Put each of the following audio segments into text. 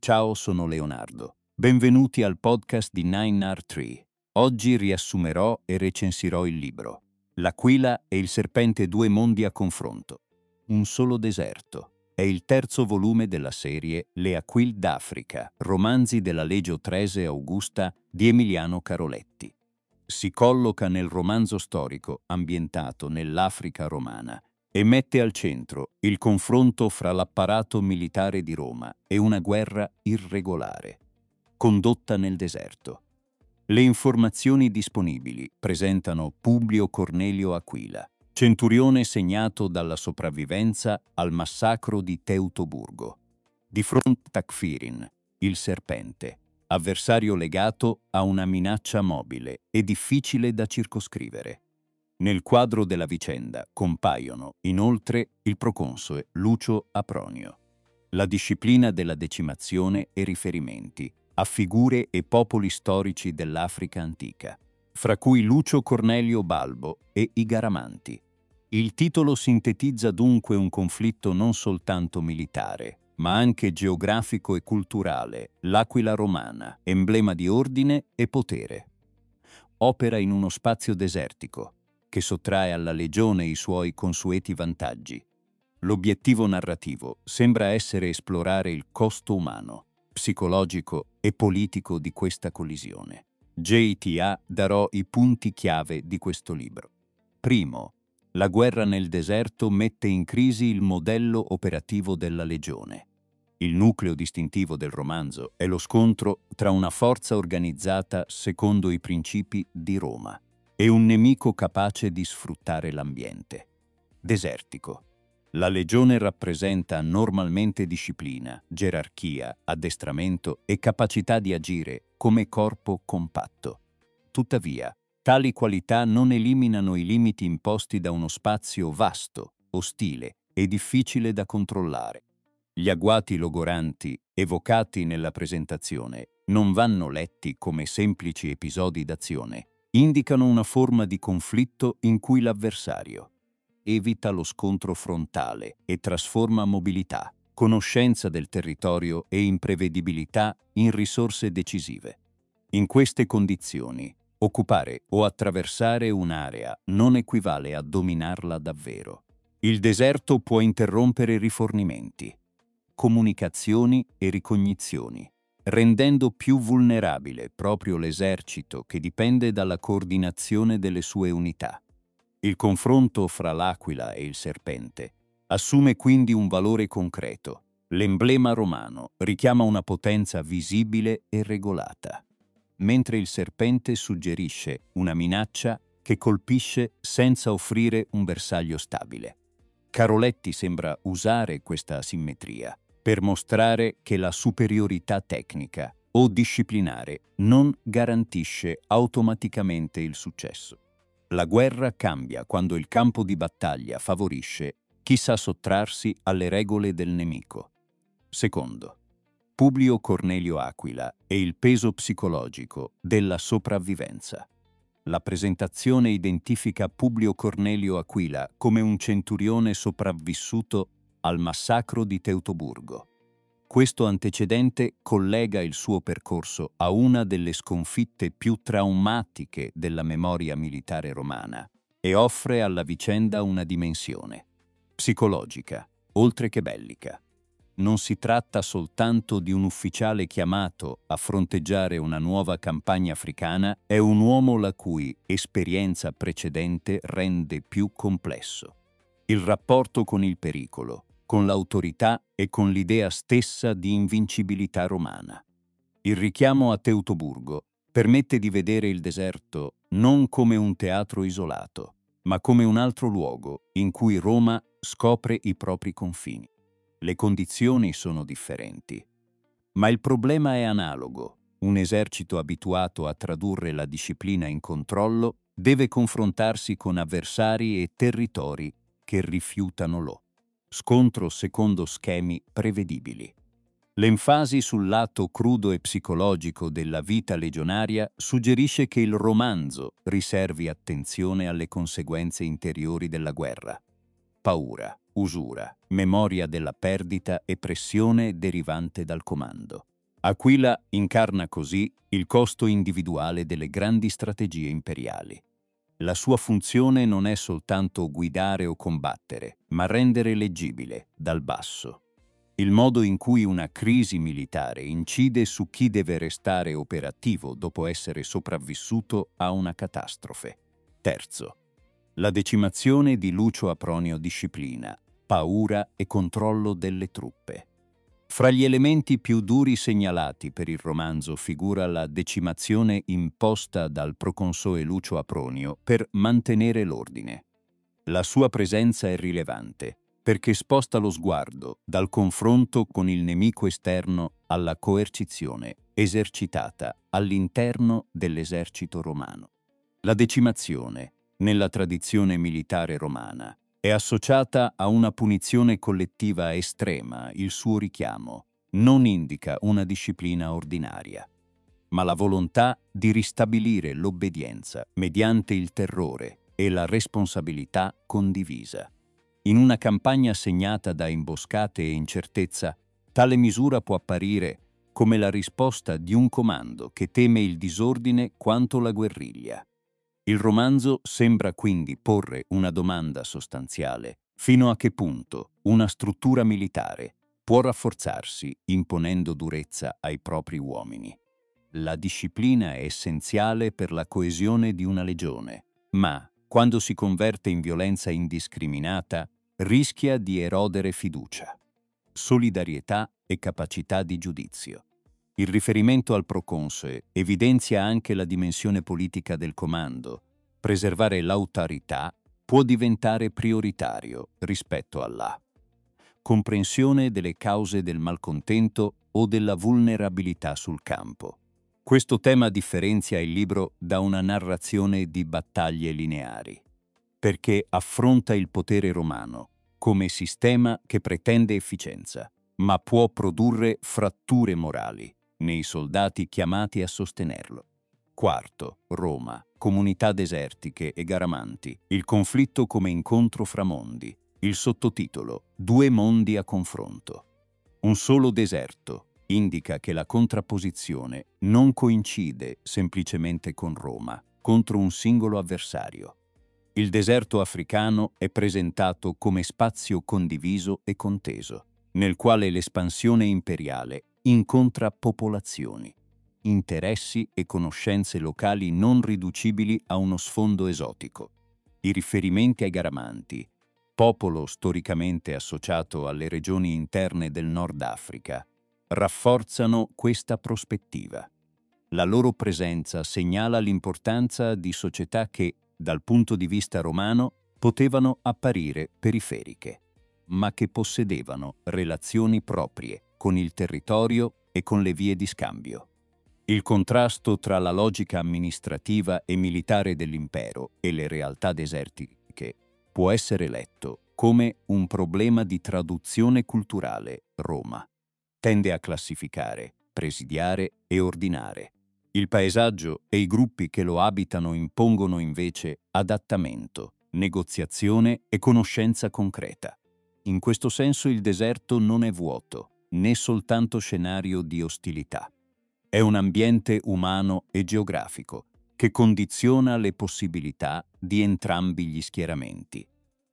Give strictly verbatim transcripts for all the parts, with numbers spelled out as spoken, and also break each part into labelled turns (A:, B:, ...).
A: Ciao, sono Leonardo. Benvenuti al podcast di nine R tre. Oggi riassumerò e recensirò il libro L'Aquila e il serpente, due mondi a confronto. Un solo deserto. È il terzo volume della serie Le Aquile d'Africa, romanzi della Legio Trese Augusta di Emiliano Caroletti. Si colloca nel romanzo storico ambientato nell'Africa romana e mette al centro il confronto fra l'apparato militare di Roma e una guerra irregolare, condotta nel deserto. Le informazioni disponibili presentano Publio Cornelio Aquila, centurione segnato dalla sopravvivenza al massacro di Teutoburgo. Di fronte a Tacfirin, il serpente, avversario legato a una minaccia mobile e difficile da circoscrivere. Nel quadro della vicenda compaiono, inoltre, il proconsole Lucio Apronio. La disciplina della decimazione e riferimenti a figure e popoli storici dell'Africa antica, fra cui Lucio Cornelio Balbo e i Garamanti. Il titolo sintetizza dunque un conflitto non soltanto militare, ma anche geografico e culturale, l'Aquila romana, emblema di ordine e potere. Opera in uno spazio desertico, che sottrae alla legione i suoi consueti vantaggi. L'obiettivo narrativo sembra essere esplorare il costo umano, psicologico e politico di questa collisione. J T A darò i punti chiave di questo libro. Primo, la guerra nel deserto mette in crisi il modello operativo della legione. Il nucleo distintivo del romanzo è lo scontro tra una forza organizzata secondo i principi di Roma e un nemico capace di sfruttare l'ambiente. Desertico. La legione rappresenta normalmente disciplina, gerarchia, addestramento e capacità di agire come corpo compatto. Tuttavia, tali qualità non eliminano i limiti imposti da uno spazio vasto, ostile e difficile da controllare. Gli agguati logoranti, evocati nella presentazione, non vanno letti come semplici episodi d'azione. Indicano una forma di conflitto in cui l'avversario evita lo scontro frontale e trasforma mobilità, conoscenza del territorio e imprevedibilità in risorse decisive. In queste condizioni, occupare o attraversare un'area non equivale a dominarla davvero. Il deserto può interrompere rifornimenti, comunicazioni e ricognizioni, rendendo più vulnerabile proprio l'esercito che dipende dalla coordinazione delle sue unità. Il confronto fra l'aquila e il serpente assume quindi un valore concreto. L'emblema romano richiama una potenza visibile e regolata, mentre il serpente suggerisce una minaccia che colpisce senza offrire un bersaglio stabile. Caroletti sembra usare questa asimmetria per mostrare che la superiorità tecnica o disciplinare non garantisce automaticamente il successo. La guerra cambia quando il campo di battaglia favorisce chi sa sottrarsi alle regole del nemico. Secondo, Publio Cornelio Aquila e il peso psicologico della sopravvivenza. La presentazione identifica Publio Cornelio Aquila come un centurione sopravvissuto al massacro di Teutoburgo. Questo antecedente collega il suo percorso a una delle sconfitte più traumatiche della memoria militare romana e offre alla vicenda una dimensione psicologica, oltre che bellica. Non si tratta soltanto di un ufficiale chiamato a fronteggiare una nuova campagna africana, è un uomo la cui esperienza precedente rende più complesso il rapporto con il pericolo, con l'autorità e con l'idea stessa di invincibilità romana. Il richiamo a Teutoburgo permette di vedere il deserto non come un teatro isolato, ma come un altro luogo in cui Roma scopre i propri confini. Le condizioni sono differenti, ma il problema è analogo. Un esercito abituato a tradurre la disciplina in controllo deve confrontarsi con avversari e territori che rifiutano lo scontro secondo schemi prevedibili. L'enfasi sul lato crudo e psicologico della vita legionaria suggerisce che il romanzo riservi attenzione alle conseguenze interiori della guerra. Paura, usura, memoria della perdita e pressione derivante dal comando. Aquila incarna così il costo individuale delle grandi strategie imperiali. La sua funzione non è soltanto guidare o combattere, ma rendere leggibile, dal basso, il modo in cui una crisi militare incide su chi deve restare operativo dopo essere sopravvissuto a una catastrofe. Terzo, la decimazione di Lucio Apronio disciplina, paura e controllo delle truppe. Fra gli elementi più duri segnalati per il romanzo figura la decimazione imposta dal proconsoe Lucio Apronio per mantenere l'ordine. La sua presenza è rilevante perché sposta lo sguardo dal confronto con il nemico esterno alla coercizione esercitata all'interno dell'esercito romano. La decimazione, nella tradizione militare romana, è associata a una punizione collettiva estrema. Il suo richiamo non indica una disciplina ordinaria, ma la volontà di ristabilire l'obbedienza mediante il terrore e la responsabilità condivisa. In una campagna segnata da imboscate e incertezza, tale misura può apparire come la risposta di un comando che teme il disordine quanto la guerriglia. Il romanzo sembra quindi porre una domanda sostanziale: fino a che punto una struttura militare può rafforzarsi imponendo durezza ai propri uomini? La disciplina è essenziale per la coesione di una legione, ma, quando si converte in violenza indiscriminata, rischia di erodere fiducia, solidarietà e capacità di giudizio. Il riferimento al proconsole evidenzia anche la dimensione politica del comando. Preservare l'autorità può diventare prioritario rispetto alla comprensione delle cause del malcontento o della vulnerabilità sul campo. Questo tema differenzia il libro da una narrazione di battaglie lineari, perché affronta il potere romano come sistema che pretende efficienza, ma può produrre fratture morali nei soldati chiamati a sostenerlo. Quarto, Roma, comunità desertiche e garamanti, il conflitto come incontro fra mondi. Il sottotitolo: Due mondi a confronto. Un solo deserto indica che la contrapposizione non coincide semplicemente con Roma contro un singolo avversario. Il deserto africano è presentato come spazio condiviso e conteso, nel quale l'espansione imperiale incontra popolazioni, interessi e conoscenze locali non riducibili a uno sfondo esotico. I riferimenti ai Garamanti, popolo storicamente associato alle regioni interne del Nord Africa, rafforzano questa prospettiva. La loro presenza segnala l'importanza di società che, dal punto di vista romano, potevano apparire periferiche, ma che possedevano relazioni proprie con il territorio e con le vie di scambio. Il contrasto tra la logica amministrativa e militare dell'impero e le realtà desertiche può essere letto come un problema di traduzione culturale. Roma tende a classificare, presidiare e ordinare. Il paesaggio e i gruppi che lo abitano impongono invece adattamento, negoziazione e conoscenza concreta. In questo senso il deserto non è vuoto, né soltanto scenario di ostilità. È un ambiente umano e geografico che condiziona le possibilità di entrambi gli schieramenti.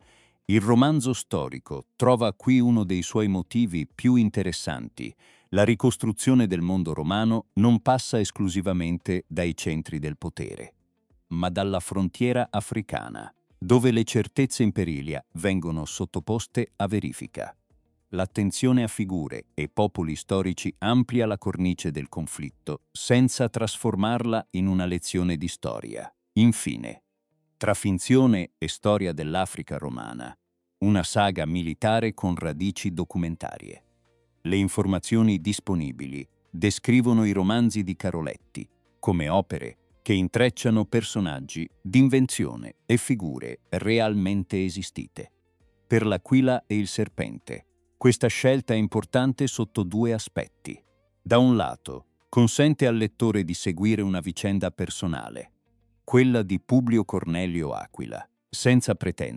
A: Il romanzo storico trova qui uno dei suoi motivi più interessanti. La ricostruzione del mondo romano non passa esclusivamente dai centri del potere, ma dalla frontiera africana, dove le certezze imperiali vengono sottoposte a verifica. L'attenzione a figure e popoli storici amplia la cornice del conflitto senza trasformarla in una lezione di storia. Infine, tra finzione e storia dell'Africa romana, una saga militare con radici documentarie. Le informazioni disponibili descrivono i romanzi di Caroletti come opere che intrecciano personaggi d'invenzione e figure realmente esistite. Per l'Aquila e il Serpente, questa scelta è importante sotto due aspetti. Da un lato, consente al lettore di seguire una vicenda personale, quella di Publio Cornelio Aquila, senza pretendere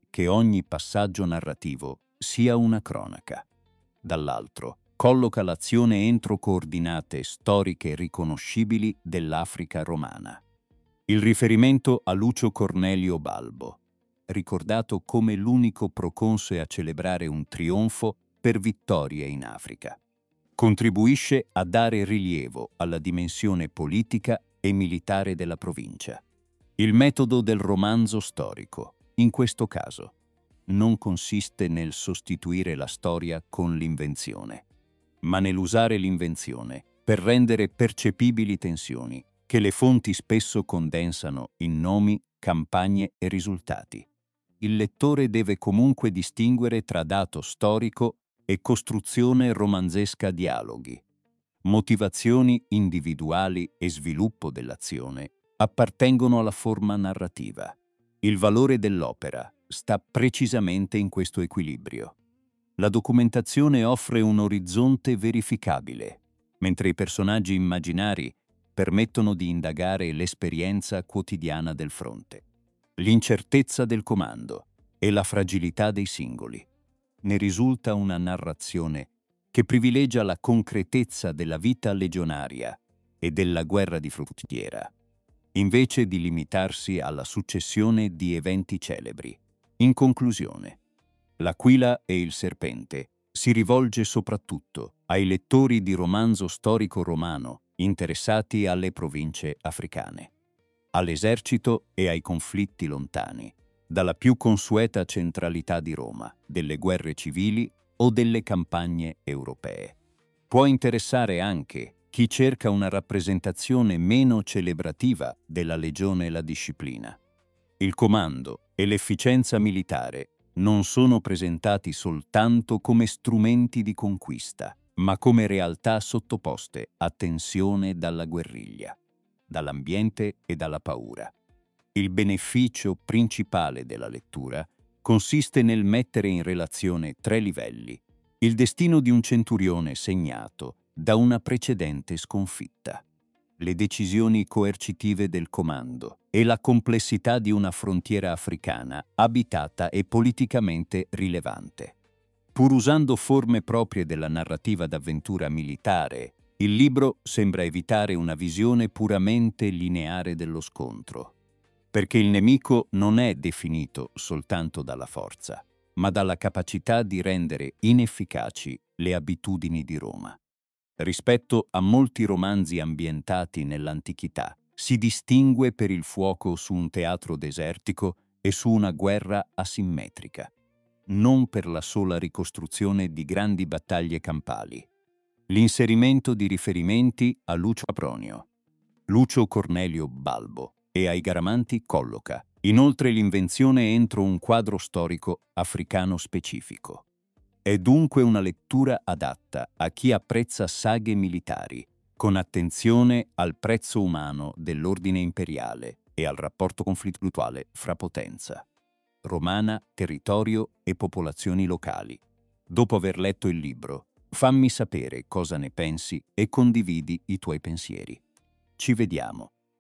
A: che ogni passaggio narrativo sia una cronaca. Dall'altro, colloca l'azione entro coordinate storiche riconoscibili dell'Africa romana. Il riferimento a Lucio Cornelio Balbo, ricordato come l'unico proconsole a celebrare un trionfo per vittorie in Africa, contribuisce a dare rilievo alla dimensione politica e militare della provincia. Il metodo del romanzo storico, in questo caso, non consiste nel sostituire la storia con l'invenzione, ma nell'usare l'invenzione per rendere percepibili tensioni che le fonti spesso condensano in nomi, campagne e risultati. Il lettore deve comunque distinguere tra dato storico e costruzione romanzesca, dialoghi, motivazioni individuali e sviluppo dell'azione appartengono alla forma narrativa. Il valore dell'opera sta precisamente in questo equilibrio. La documentazione offre un orizzonte verificabile, mentre i personaggi immaginari permettono di indagare l'esperienza quotidiana del fronte, l'incertezza del comando e la fragilità dei singoli. Ne risulta una narrazione che privilegia la concretezza della vita legionaria e della guerra di frontiera, invece di limitarsi alla successione di eventi celebri. In conclusione, L'Aquila e il Serpente si rivolge soprattutto ai lettori di romanzo storico romano interessati alle province africane, all'esercito e ai conflitti lontani, dalla più consueta centralità di Roma, delle guerre civili o delle campagne europee. Può interessare anche chi cerca una rappresentazione meno celebrativa della legione e la disciplina. Il comando e l'efficienza militare non sono presentati soltanto come strumenti di conquista, ma come realtà sottoposte a tensione dalla guerriglia, dall'ambiente e dalla paura. Il beneficio principale della lettura consiste nel mettere in relazione tre livelli: il destino di un centurione segnato da una precedente sconfitta, le decisioni coercitive del comando e la complessità di una frontiera africana abitata e politicamente rilevante. Pur usando forme proprie della narrativa d'avventura militare, il libro sembra evitare una visione puramente lineare dello scontro, perché il nemico non è definito soltanto dalla forza, ma dalla capacità di rendere inefficaci le abitudini di Roma. Rispetto a molti romanzi ambientati nell'antichità, si distingue per il fuoco su un teatro desertico e su una guerra asimmetrica, non per la sola ricostruzione di grandi battaglie campali. L'inserimento di riferimenti a Lucio Apronio, Lucio Cornelio Balbo e ai Garamanti colloca, inoltre, l'invenzione entro un quadro storico africano specifico. È dunque una lettura adatta a chi apprezza saghe militari, con attenzione al prezzo umano dell'ordine imperiale e al rapporto conflittuale fra potenza romana, territorio e popolazioni locali. Dopo aver letto il libro, fammi sapere cosa ne pensi e condividi i tuoi pensieri. Ci vediamo.